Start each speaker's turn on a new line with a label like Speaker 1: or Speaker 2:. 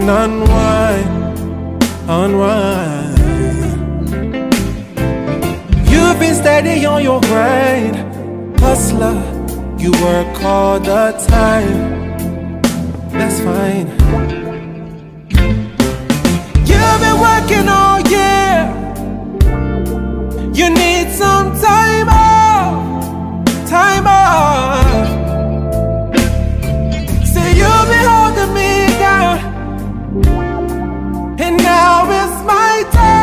Speaker 1: can unwind. You've been steady on your grind, hustler, you work all the time, that's fine. You've been working all year, you need some time off, time off. Say you've been holding me down, and now it's my time.